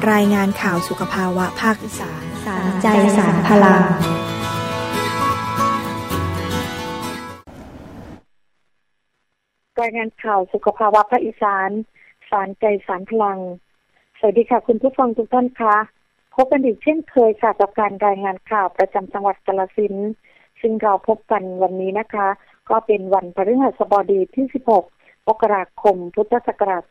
รายงานข่าวสุขภาวะภาคอีสานสารใจสารพลังรายงานข่าวสุขภาวะภาคอีสานสารใจสารพลังสวัสดีค่ะคุณผู้ฟังทุกท่านคะพบกันอีกเช่นเคยค่ะกับการรายงานข่าวประจำจังหวัดกาฬสินธุ์ซึ่งเราพบกันวันนี้นะคะก็เป็นวันพฤหัสบดีที่16มกราคมพุทธศักราช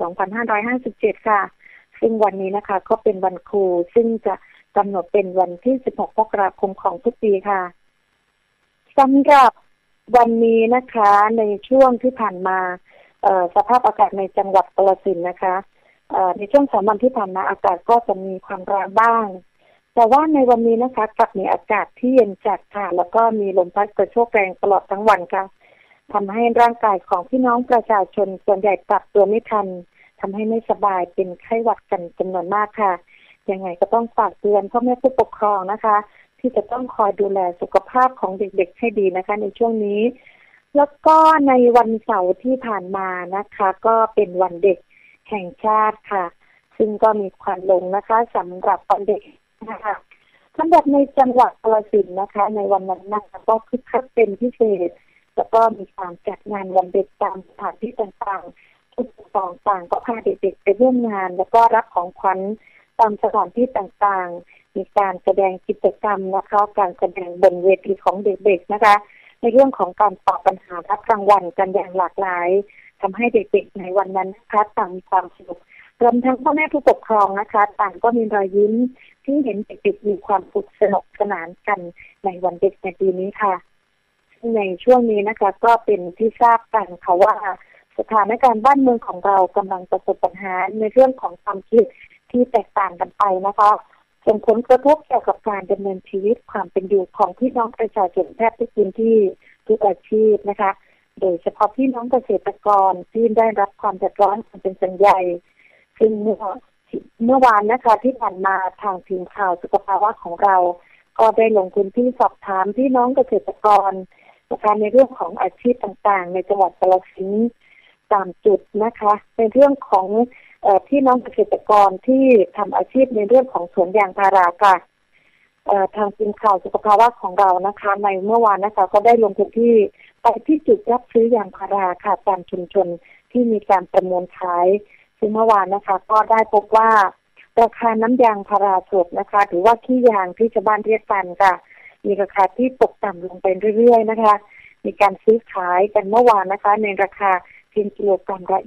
2557ค่ะซึ่งวันนี้นะคะก็เป็นวันครูซึ่งจะกำหนดเป็นวันที่16มกราคมของทุกปีค่ะสำหรับวันนี้นะคะในช่วงที่ผ่านมาสภาพอากาศในจังหวัดกาฬสินธุ์นะคะในช่วง3 วันที่ผ่านมาอากาศก็จะมีความร้อนบ้างแต่ว่าในวันนี้นะคะกลับมีอากาศที่เย็นจัดค่ะแล้วก็มีลมพัดกระโชกแรงตลอดทั้งวันค่ะทำให้ร่างกายของพี่น้องประชาชนส่วนใหญ่ปรับตัวไม่ทันทำให้ไม่สบายเป็นไข้หวัดกันจำนวนมากค่ะยังไงก็ต้องฝากเตือนพ่อแม่ผู้ปกครองนะคะที่จะต้องคอยดูแลสุขภาพของเด็กๆให้ดีนะคะในช่วงนี้แล้วก็ในวันเสาร์ที่ผ่านมานะคะก็เป็นวันเด็กแห่งชาติค่ะซึ่งก็มีความลงนะคะสำหรับวันเด็กนะคะสำหรับในจังหวัดกาฬสินธุ์นะคะในวันนั้นนะคะก็คึกคักเป็นพิเศษแล้วก็มีการจัดงานวันเด็กตามสถานที่ต่างๆผู้ปกครองต่างก็พาเด็กๆไปร่วมงานแล้วก็รับของขวัญตามสถานที่ต่างๆมีการแสดงกิจกรรมนะคะการแสดงบนเวทีของเด็กๆนะคะในเรื่องของการตอบปัญหารับรางวัลกันอย่างหลากหลายทำให้เด็กๆในวันนั้นนะคะต่างมีความสนุกรวมทั้งพ่อแม่ผู้ปกครองนะคะต่างก็มีรอยยิ้มที่เห็นเด็กๆมีความสนุกสนานกันในวันเด็กในปีนี้ค่ะในช่วงนี้นะคะก็เป็นที่ทราบกันค่ะว่าสถานการณ์บ้านเมืองของเรากำลังประสบปัญหาในเรื่องของความคิดที่แตกต่างกันไปนะคะส่งผลกระทบเกี่ยวกับการดำเนินชีวิตความเป็นอยู่ของพี่น้องประชาชนแทบทุกพื้นที่ทุกอาชีพนะคะโดยเฉพาะพี่น้องเกษตรกรที่ได้รับความเดือดร้อนเป็นส่วนใหญ่ซึ่งเมื่อวานนะคะที่ผ่านมาทางทีมข่าวสุขภาวะของเราก็ได้ลงพื้นที่สอบถามพี่น้องเกษตรกรนะคะในเรื่องของอาชีพต่างๆในจังหวัดกาฬสินธุ์ตามจุดนะคะในเรื่องของพี่น้องเกษตรกรที่ทำอาชีพในเรื่องของสวนยางพาราค่ะทางทีมข่าวสุขภาวะของเรานะคะในเมื่อวานนะคะก็ได้ลงพื้นที่ไปที่จุดรับซื้อยางพาราค่ะตามชุมชนที่มีการประมูลขายซึ่งเมื่อวานนะคะก็ได้พบว่าราคาน้ำยางพาราสดนะคะหรือว่าขี้ยางที่ชาวบ้านเรียกกันค่ะมีราคาที่ตกต่ำลงไปเรื่อยๆนะคะมีการซื้อขายกันเมื่อวานนะคะในราคาเพียงกิโลกรัมละ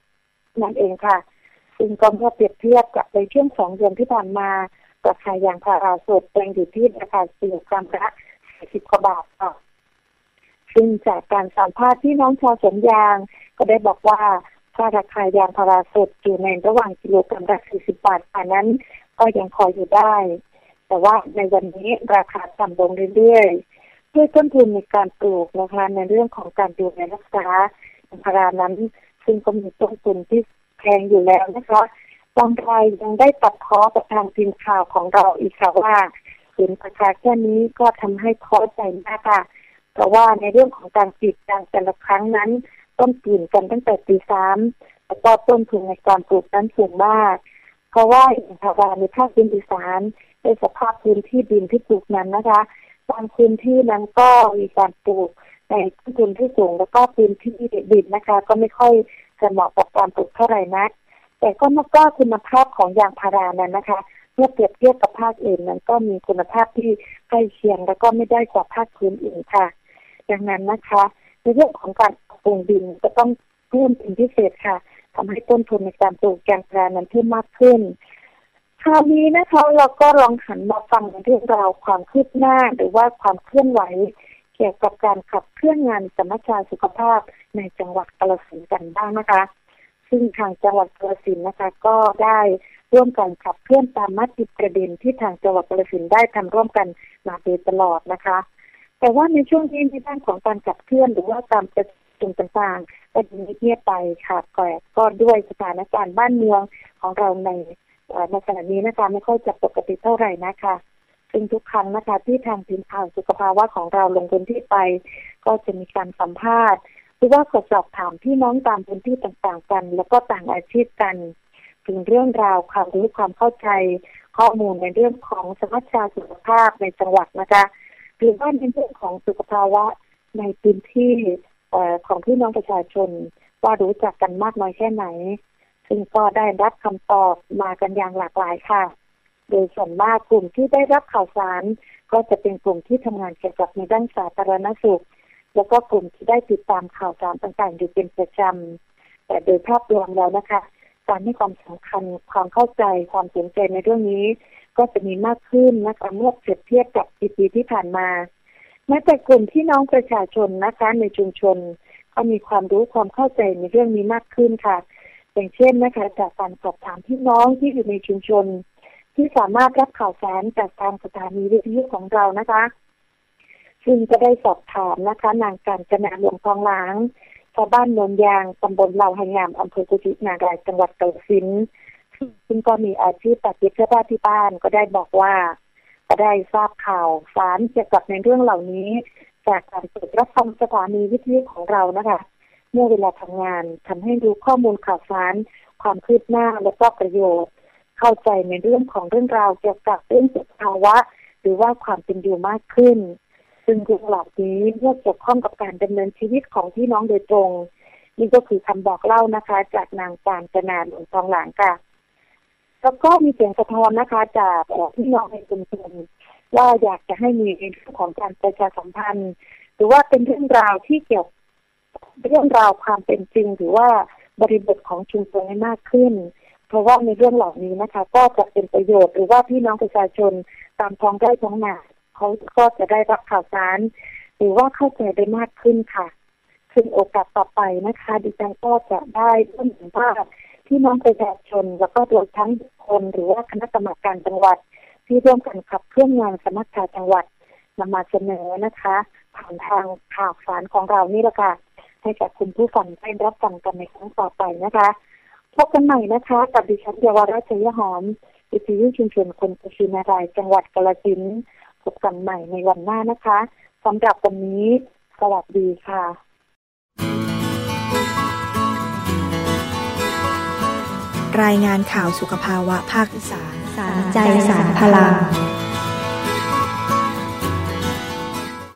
20นั่นเองค่ะซึ่งก็เมื่อเปรียบเทียบกับในช่วง2 เดือนที่ผ่านมาราคายางพาราสดยังอยู่ที่ราคากิโลกรัมละ40 กว่าบาทค่ะซึ่งจากการสัมภาษณ์พี่น้องชาวสวนยางก็ได้บอกว่าถ้าราคายางพาราสดอยู่ในระหว่างกิโลกรัมละ40 บาทอันนั้นก็ยังพออยู่ได้แต่ว่าในวันนี้ราคาต่ำลงเรื่อยๆด้วยต้นทุนในการปลูกนะคะในเรื่องของการดูแลรักษายางพารานั้นซึ่งก็มีต้นทุนที่แพงอยู่แล้วนะคะบางรายยังได้ตัดพ้อกับทางทีมข่าวของเราอีกค่ะว่าเห็นราคาแค่นี้ก็ทำให้ท้อใจมากค่ะเพราะว่าในเรื่องของการกรีดยางแต่ละครั้งนั้นต้นกลิ่นกันตั้งแต่ตี 3แล้วก็ต้นทุนในการปลูกนั้นสูงมากเพราะว่ายางพาราในภาคอีสานในสภาพพื้นที่ดินที่ปลูกนั้นนะคะบางพื้นที่นั้นก็มีการปลูกในต้นทุนที่สูงแล้วก็พื้นที่ดินนะคะก็ไม่ค่อยจะเหมาะกับการปลูกเท่าไหร่นักแต่ก็นับว่าคุณภาพของยางพารานั้นนะคะเมื่อเปรียบเทียบกับภาคอื่นนั้นก็มีคุณภาพที่ใกล้เคียงแล้วก็ไม่ได้กว่าภาคพื้นอื่นค่ะดังนั้นนะคะในเรื่องของการปลูกดินจะต้องเพิ่มเป็นพิเศษค่ะทำให้ต้นทุนในการปลูกยางพารานั้นเพิ่มมากขึ้นคราวนี้นะคะเราก็ลองหันมาฟังเรื่องราวความคืบหน้าหรือว่าความเคลื่อนไหวเกี่ยวกับการขับเคลื่อนงานสัมมนาสุขภาพในจังหวัดกาฬสินธุ์กันบ้างนะคะซึ่งทางจังหวัดกาฬสินธุ์นะคะก็ได้ร่วมกันขับเคลื่อนตามมติประเด็นที่ทางจังหวัดกาฬสินธุ์ได้ทำร่วมกันมาโดยตลอดนะคะแต่ว่าในช่วงนี้ในด้านของการขับเคลื่อนหรือว่าการประชุมต่างๆก็ยังเงียบไปค่ะก็ด้วยสถานการณ์บ้านเมืองของเราในขณะนี้นะคะไม่ค่อยจะปกติเท่าไหร่นะคะซึ่งทุกครั้งนะคะที่ทางทีมข่าวสุขภาวะของเราลงพื้นที่ไปก็จะมีการสัมภาษณ์หรือว่าสอบถามพี่น้องตามพื้นที่ต่างๆกันแล้วก็ต่างอาชีพกันถึงเรื่องราวความรู้ความเข้าใจข้อมูลในเรื่องของสมัชชาสุขภาพในจังหวัดนะคะหรือว่าในเรื่องของสุขภาวะในพื้นที่ของพี่น้องประชาชนว่ารู้จักกันมากน้อยแค่ไหนซึ่งก็ได้รับคำตอบมากันอย่างหลากหลายค่ะโดยส่วนมากกลุ่มที่ได้รับข่าวสารก็จะเป็นกลุ่มที่ทำงานเกี่ยวกับในด้านสาธารณสุขแล้วก็กลุ่มที่ได้ติดตามข่าวสารต่างๆอยู่เป็นประจำแต่โดยภาพรวมแล้วนะคะการให้ความสำคัญความเข้าใจความสนใจในเรื่องนี้ก็จะมีมากขึ้นนะคะเมื่อเปรียบเทียบกับปีที่ผ่านมาแม้แต่กลุ่มพี่น้องประชาชนนะคะในชุมชนก็มีความรู้ความเข้าใจในเรื่องนี้มากขึ้นค่ะอย่างเช่นนะคะจากการสอบถามพี่น้องที่อยู่ในชุมชนที่สามารถรับข่าวสารจากทางสถานีวิทยุของเรานะคะซึ่งจะได้สอบถามนะคะนางกาญจนาหลวงทองหลางชาวบ้านโนนยางตำบลเหล่าไหงามอำเภอกุชินารายจังหวัดกาฬสินธุ์ซึ่งก็มีอาชีพตัดเย็บเสื้อผ้าที่บ้านก็ได้บอกว่าก็ได้ทราบข่าวสารเกี่ยวกับในเรื่องเหล่านี้จากการเปิดรับฟังสถานีวิทยุของเรานะคะเมื่อเวลาทำงานทำให้รู้ข้อมูลข่าวสารความคืบหน้าและก็ประโยชน์เข้าใจในเรื่องของเรื่องราวเกี่ยวกับเรื่องสุขภาวะหรือว่าความเป็นอยู่มากขึ้นซึ่งเรื่องเหล่านี้เมื่อเกี่ยวข้องกับการดำเนินชีวิตของพี่น้องโดยตรงนี่ก็คือคำบอกเล่านะคะจากนางกาญจนาหลวงทองหลางค่ะแล้วก็มีเสียงสะท้อนนะคะจากพี่น้องในชุมชนว่าอยากจะให้มีเรื่องของการประชาสัมพันธ์หรือว่าเป็นเรื่องราวที่เกี่ยวเรื่องราวความเป็นจริงหรือว่าบริบทของชุมชนให้มากขึ้นเพราะว่าในเรื่องเหล่านี้นะคะก็จะเป็นประโยชน์หรือว่าพี่น้องประชาชนตามท้องไร่ท้องนาเขาก็จะได้รับข่าวสารหรือว่าเข้าใจได้มากขึ้นค่ะซึ่งโอกาสต่อไปนะคะดิฉันก็จะได้ร่วมสัมภาษณ์พี่น้องประชาชนแล้วก็รวมทั้งบุคคลหรือว่าคณะกรรมการจังหวัดที่ร่วมกันขับเคลื่อนงานสมัชชาจังหวัดนำมาเสนอนะคะผ่านทางข่าวสารของเรานี่แหละค่ะให้กับคุณผู้ฟังได้รับฟังกันในครั้งต่อไปนะคะพบกันใหม่นะคะกับดิฉันเยาวราชชัยหอมวิทยุชุมชนคนกุชินารายจังหวัดกาฬสินธุ์พบกันใหม่ในวันหน้านะคะสำหรับวันนี้สวัสดีค่ะรายงานข่าวสุขภาวะภาคอีสานสารใจสารพลัง